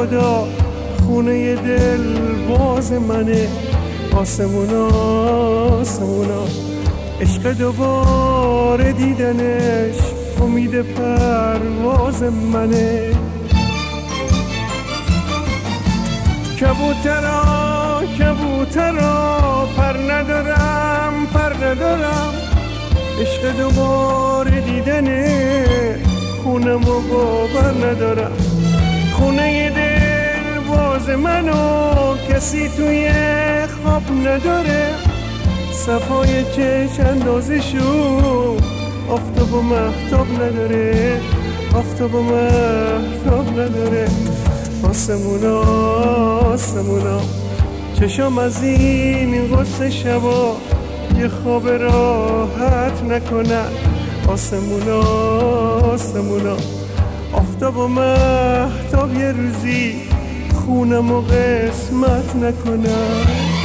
خدا خونه دل باز منه. آسمونا آسمونا عشق دوباره دیدنش امید پرواز منه. کبوترا کبوترا پر ندارم پر ندارم، عشق دوباره دیدنه خونم و باور ندارم. خونه دل باز منو کسی توی خواب نداره، صفای چشم اندازشو آفتاب و مهتاب نداره، آفتاب و مهتاب نداره. آسمونا آسمونا چشم از این غصه شبا یه خواب راحت نکنن. آسمونا آسمونا آفتاب و مهتاب یه روزی خونم و قسمت نکنن.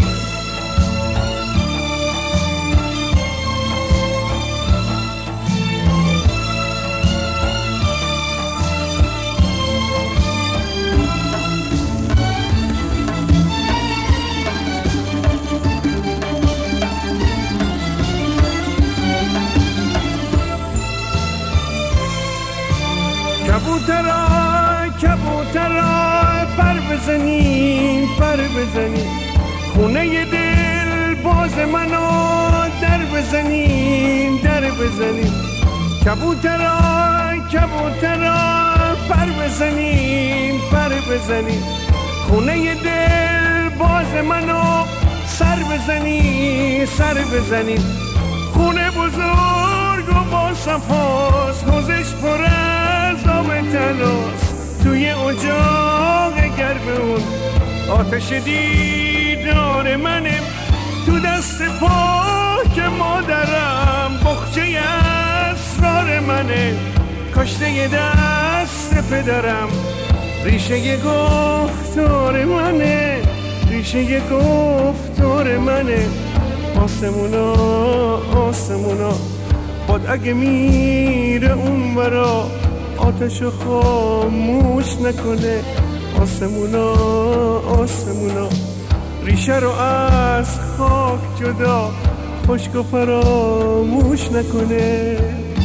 کبوترا کبوترا پر بزنین پر بزنین، خونه دل باز منو در بزنین در بزنین. کبوترا کبوترا پر بزنین پر بزنین، خونه دل باز منو سر بزنین سر بزنین. خونه بزرگ و با صفاست، حوضش پر از آب تلاست، توی اجاق گرم اون آتش دیدار منه. تو دست پاک مادرم بخچه اسرار منه، کاشته دست پدرم ریشه گفتار منه، ریشه گفتار منه. آسمونا آسمونا باد اگه میره اون برا آتشو خاموش نکنه. آسمونا آسمونا ریشه رو از خاک جدا خشک و فراموش نکنه.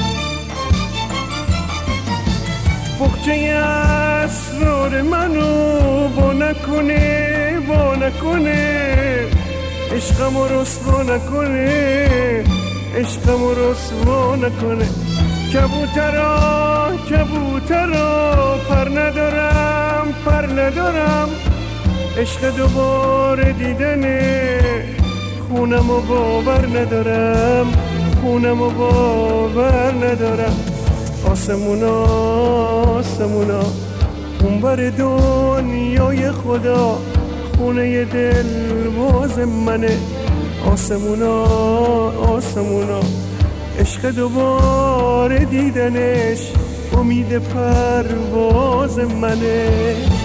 بخچه اسرار منو با نکنه با نکنه، عشقم رو رسوا نکنه عشقم رو رسوا نکنه. کبوترا کبوترا پر ندارم پر ندارم، عشق دوباره دیدنه خونم و باور ندارم خونم و باور ندارم. آسمونا آسمونا اونور دنیای خدا خونه دل باز منه. آسمونا آسمونا عشق دوباره دیدنش امید پرواز منه.